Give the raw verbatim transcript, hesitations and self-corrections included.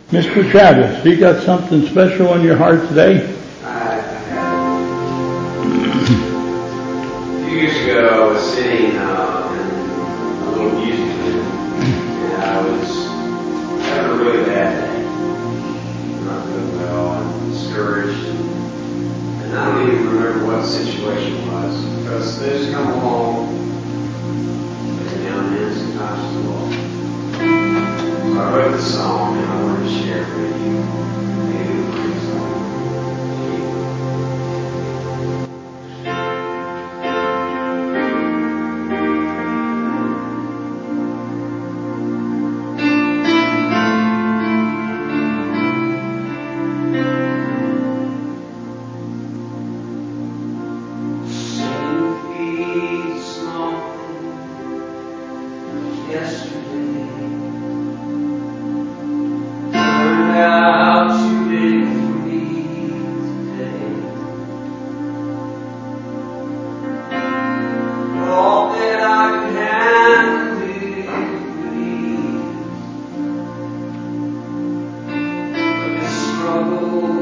Mister Travis, you got something special on your heart today? I, a few years ago, I was sitting uh, in a little music room, and I was having a really bad day. Not feeling well, I'm discouraged, and, and I don't even remember what the situation was, because things come along, and now and then sometimes as well. So I wrote this song, and I wanted to share it with you. Maybe it would bring us home. Struggle